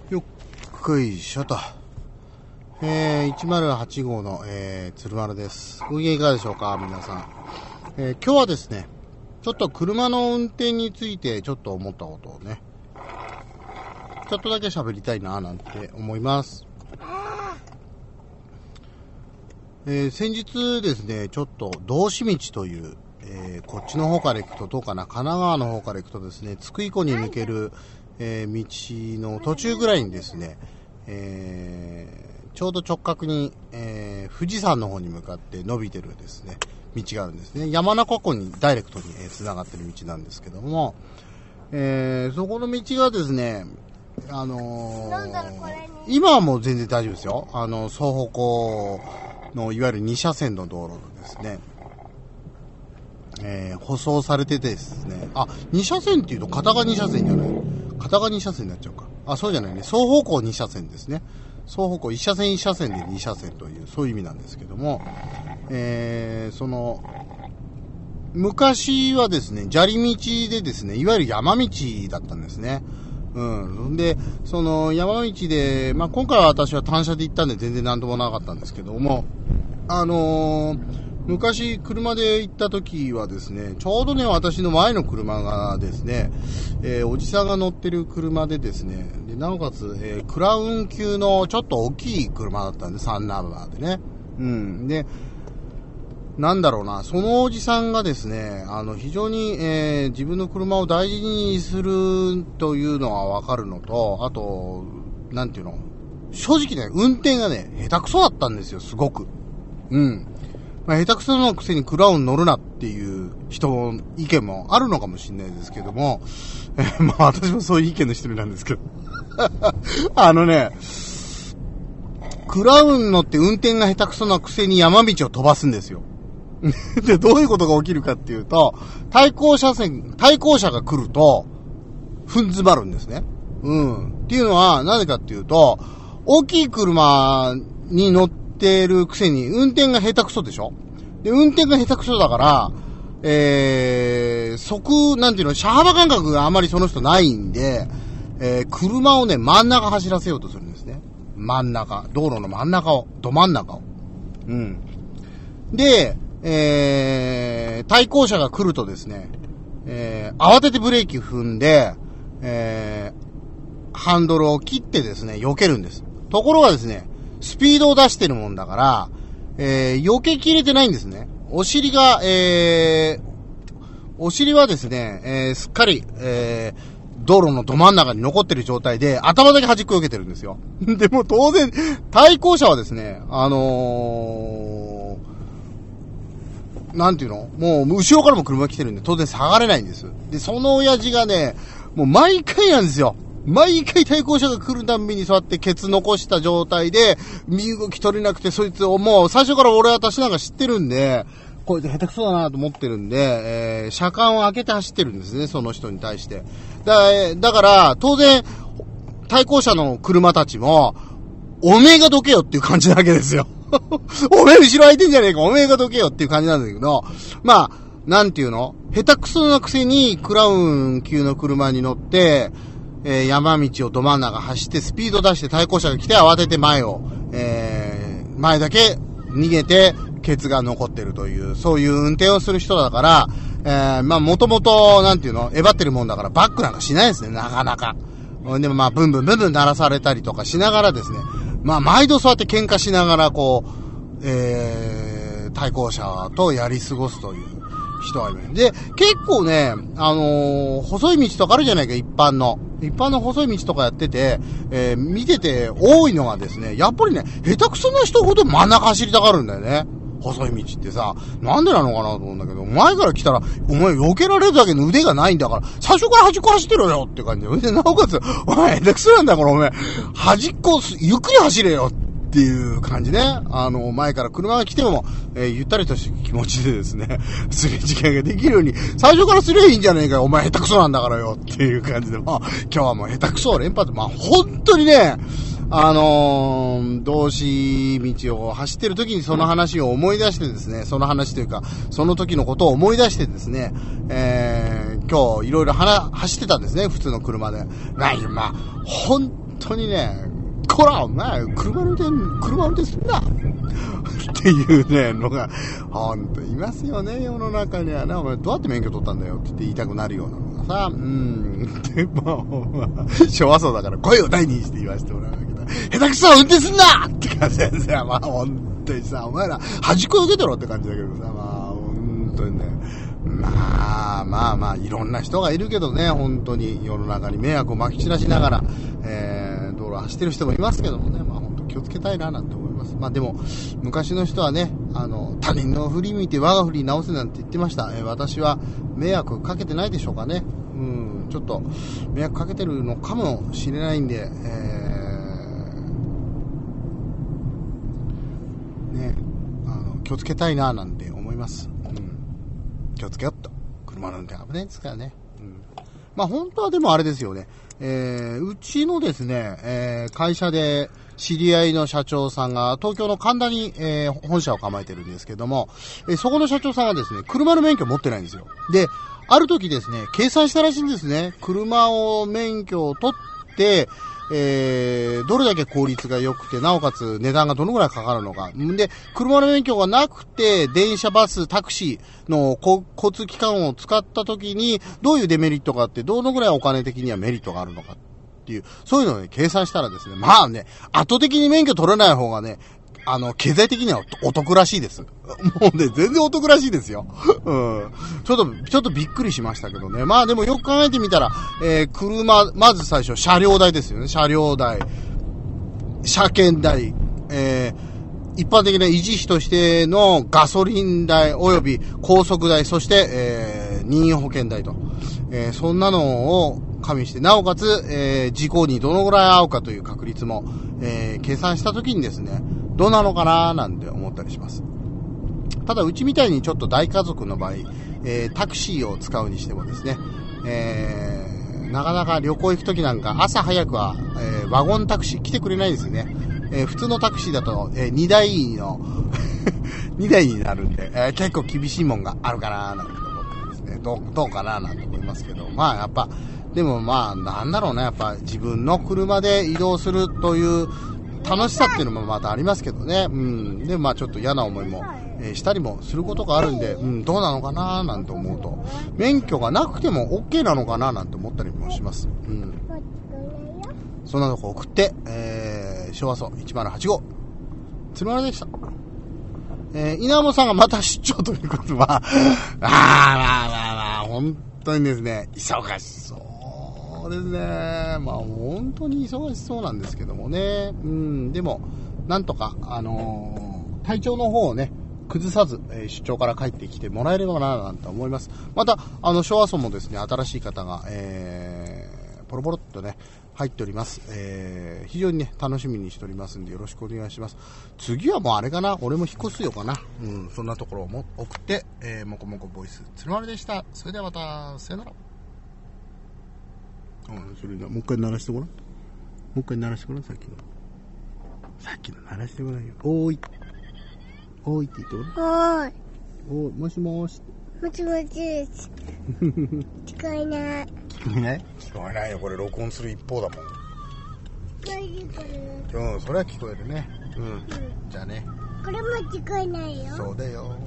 よっこいしょと。108号の、鶴丸です。ご機嫌いかがでしょうか、皆さん。今日はですね、ちょっと車の運転についてちょっと思ったことをね、ちょっとだけ喋りたいななんて思います。先日ですね、ちょっと道志道という、こっちの方から行くとどうかな、神奈川の方から行くとですね、津久井湖に抜ける、道の途中ぐらいにですね、ちょうど直角に、富士山の方に向かって伸びてるですね、道があるんですね。山中湖にダイレクトに繋がってる道なんですけども、そこの道がですね、今はもう全然大丈夫ですよ。双方向のいわゆる2車線の道路ですね。舗装されててですね。2車線っていうと片側2車線じゃない。片側2車線になっちゃうか。そうじゃないね。双方向2車線ですね。双方向1車線1車線で2車線という、そういう意味なんですけども、昔はですね、砂利道でですね、いわゆる山道だったんですね。で、その山道で、今回は私は単車で行ったんで全然なんともなかったんですけども、昔車で行った時はですね、ちょうどね、私の前の車がですね、おじさんが乗ってる車でですね、でなおかつ、クラウン級のちょっと大きい車だったんで、3ナンバーでね。で、なんだろうな、そのおじさんがですね、非常に、自分の車を大事にするというのはわかるのと、あと、なんていうの、正直ね、運転がね、下手くそだったんですよ、すごく。下手くそのくせにクラウン乗るなっていう人の意見もあるのかもしれないですけども、私もそういう意見の一人なんですけど。クラウン乗って運転が下手くそなくせに山道を飛ばすんですよ。で、どういうことが起きるかっていうと、対向車が来ると、踏ん詰まるんですね。っていうのは、なぜかっていうと、大きい車に乗ってるくせに、運転が下手くそでしょ？で、運転が下手くそだから、車幅感覚があまりその人ないんで、車をね、真ん中走らせようとするんですね。道路の真ん中を、ど真ん中を。で、対向車が来るとですね、慌ててブレーキ踏んで、ハンドルを切ってですね、避けるんです。ところがですね、スピードを出してるもんだから、避けきれてないんですね。お尻はですね、すっかり、道路のど真ん中に残ってる状態で、頭だけ端っこ避けてるんですよ。でも当然、対向車はですね、なんていうの？もう、後ろからも車が来てるんで、当然下がれないんです。で、その親父がね、もう毎回なんですよ。毎回対向車が来るたんびにそうやってケツ残した状態で、身動き取れなくて、そいつをもう最初から私なんか知ってるんで、こいつ下手くそだなと思ってるんで、車間を開けて走ってるんですね、その人に対して。だから、当然、対向車の車たちも、おめえがどけよっていう感じなわけですよ。おめえ後ろ空いてんじゃねえか、おめえがどけよっていう感じなんだけど、なんていうの？下手くそなくせにクラウン級の車に乗って、山道をど真ん中走ってスピード出して対向車が来て慌てて前だけ逃げてケツが残ってるという、そういう運転をする人だから、もともと、なんていうの？えばってるもんだからバックなんかしないですね、なかなか。でもブンブン鳴らされたりとかしながらですね、毎度そうやって喧嘩しながら対向車とやり過ごすという人はいる。で、結構ね、細い道とかあるじゃないか、一般の細い道とかやってて、見てて多いのがですね、やっぱりね、下手くそな人ほど真ん中走りたがるんだよね。細い道ってさ、なんでなのかなと思うんだけど、前から来たら、お前避けられるだけの腕がないんだから、最初から端っこ走ってろよって感じで、なおかつ、お前下手くそなんだから、お前、端っこ、ゆっくり走れよっていう感じね。前から車が来ても、ゆったりとした気持ちでですね、すれ違いができるように、最初からすりゃいいんじゃねえかよ、お前下手くそなんだからよっていう感じで、今日はもう下手くそを連発、本当にね、道志道を走ってる時にその話を思い出してですね、その話というか、その時のことを思い出してですね、今日いろいろ走ってたんですね、普通の車で。本当にね、こら、お前、車運転すんなっていうね、のが、ほんといますよね、世の中にはね。お前、どうやって免許取ったんだよって言いたくなるようなのがさ、で、昭和層だから声を大にして言わせてもらうわけだ。下手くそ運転すんなって感じでさ、まあ、ほんとにさ、お前ら、端っこ受けてろって感じだけどさ、まあ、ほんとにね、まあ、いろんな人がいるけどね、本当に世の中に迷惑をまき散らしながら、道路走ってる人もいますけどもね、まあ本当気をつけたいななんて思います。まあでも、昔の人はね、他人の振り見て我が振り直せなんて言ってました。私は迷惑かけてないでしょうかね。ちょっと迷惑かけてるのかもしれないんで、気をつけたいななんて思います。気をつけよっと。車の運転危ないですからね。まあ本当はでもあれですよね。うちのですね、会社で知り合いの社長さんが東京の神田に、本社を構えてるんですけども、そこの社長さんはですね、車の免許持ってないんですよ。で、ある時ですね、計算したらしいんですね。車を免許を取って、どれだけ効率が良くて、なおかつ値段がどのぐらいかかるのか。で、車の免許がなくて、電車、バス、タクシーの交通機関を使った時に、どういうデメリットがあって、どのぐらいお金的にはメリットがあるのかっていう、そういうのをね、計算したらですね、まあね、圧倒的に免許取れない方がね、経済的にはお得らしいです。もうね、全然お得らしいですよ。ちょっとびっくりしましたけどね。まあでもよく考えてみたら、まず最初、車両代ですよね。車両代、車検代、一般的な維持費としてのガソリン代及び高速代、そして、任意保険代と、そんなのを加味して、なおかつ、事故にどのぐらい合うかという確率も、計算したときにですね、どうなのかななんて思ったりします。ただうちみたいにちょっと大家族の場合、タクシーを使うにしてもですね、なかなか旅行行くときなんか朝早くは、ワゴンタクシー来てくれないですね。普通のタクシーだと、2台2台になるんで、結構厳しいもんがあるかななんて思ってですね、どうかななんて思いますけど、まあやっぱ、でもまあなんだろうね、やっぱ自分の車で移動するという楽しさっていうのもまたありますけどね。で、まあちょっと嫌な思いも、したりもすることがあるんで、どうなのかななんて思うと、免許がなくても OK なのかななんて思ったりもします。そんなとこ送って、昭和層1085、鶴丸でした。稲山さんがまた出張ということは、まあ、本当にですね、忙しそうですね。まあ本当に忙しそうなんですけどもね。でも、なんとか、体調の方をね、崩さず、出張から帰ってきてもらえればな、なんて思います。また、昭和層もですね、新しい方が、ポロポロっとね、入っております。非常にね、楽しみにしておりますんで、よろしくお願いします。次はもうあれかな、俺も引っ越すよかな。そんなところを送って、もこもこボイス、鶴丸でした。それではまた、さよなら。それではもう一回鳴らしてごらん。もう一回鳴らしてごらん、さっきの鳴らしてごらんよ。おーいって言ってごらん。もしもし。 もしもし。聞こえない。 聞こえないよ。これ録音する一方だもん。それは聞こえるね。じゃあね。 これも聞こえないよ。 そうだよ。